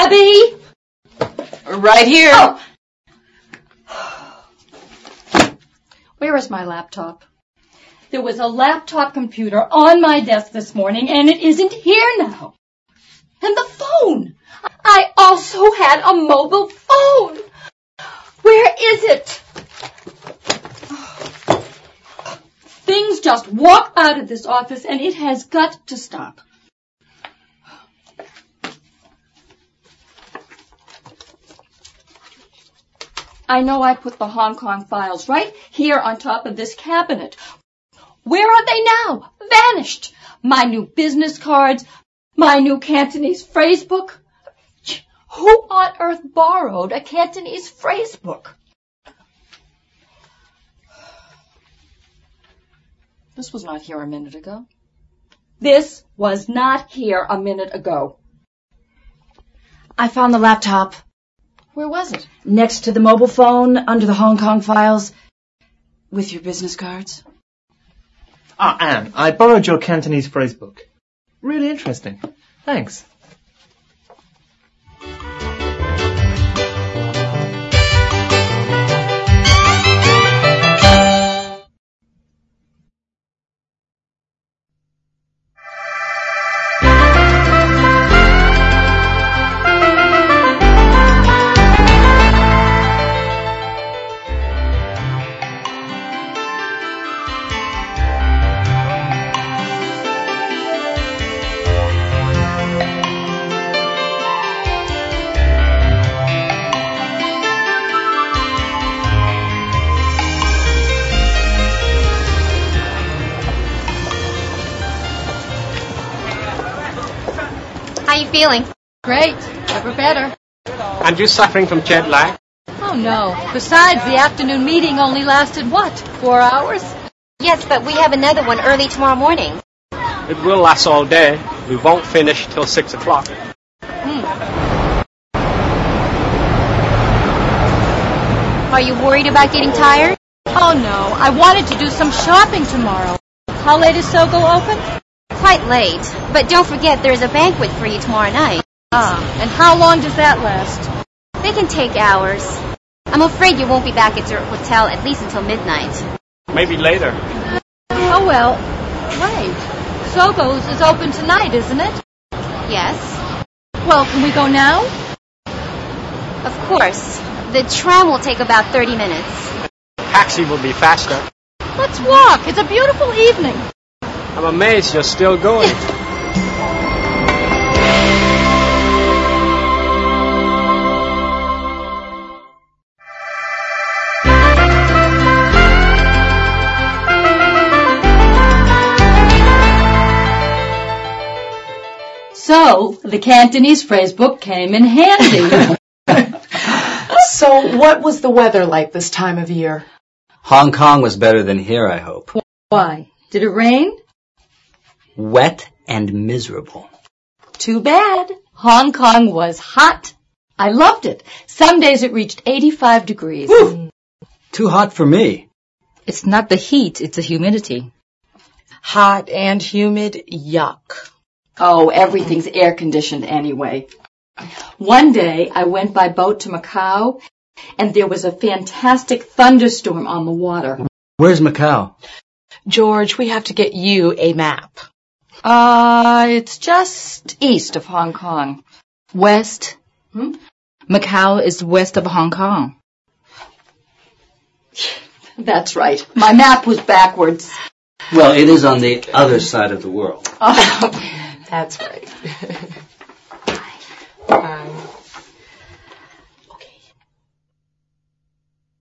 Debbie? Right here. Oh. Where is my laptop? There was a laptop computer on my desk this morning, and it isn't here now. And the phone. I also had a mobile phone. Where is it? Things just walk out of this office, and it has got to stop. I know I put the Hong Kong files right here on top of this cabinet. Where are they now? Vanished. My new business cards, my new Cantonese phrase book. Who on earth borrowed a Cantonese phrase book? This was not here a minute ago. This was not here a minute ago. I found the laptop. Where was it? Next to the mobile phone, under the Hong Kong files, with your business cards. Ah, Anne, I borrowed your Cantonese phrase book. Really interesting. Thanks. How you feeling? Great. Never better. Aren't you suffering from jet lag? Oh, no. Besides, the afternoon meeting only lasted, 4 hours? Yes, but we have another one early tomorrow morning. It will last all day. We won't finish till 6 o'clock. Are you worried about getting tired? Oh, no. I wanted to do some shopping tomorrow. How late is Sogo open? Quite late. But don't forget there's a banquet for you tomorrow night. And how long does that last? They can take hours. I'm afraid you won't be back at your hotel at least until midnight. Maybe later. Oh, well. Wait. Sogo's is open tonight, isn't it? Yes. Well, can we go now? Of course. The tram will take about 30 minutes. Taxi will be faster. Let's walk. It's a beautiful evening. I'm amazed you're still going. So, the Cantonese phrase book came in handy. So, what was the weather like this time of year? Hong Kong was better than here, I hope. Why? Did it rain? Wet and miserable. Too bad. Hong Kong was hot. I loved it. Some days it reached 85 degrees. Woo! Too hot for me. It's not the heat, it's the humidity. Hot and humid, yuck. Oh, everything's air-conditioned anyway. One day I went by boat to Macau, and there was a fantastic thunderstorm on the water. Where's Macau? George, we have to get you a map. It's just east of Hong Kong. West. Macau is west of Hong Kong. That's right. My map was backwards. Well, it is on the other side of the world. That's right. Bye.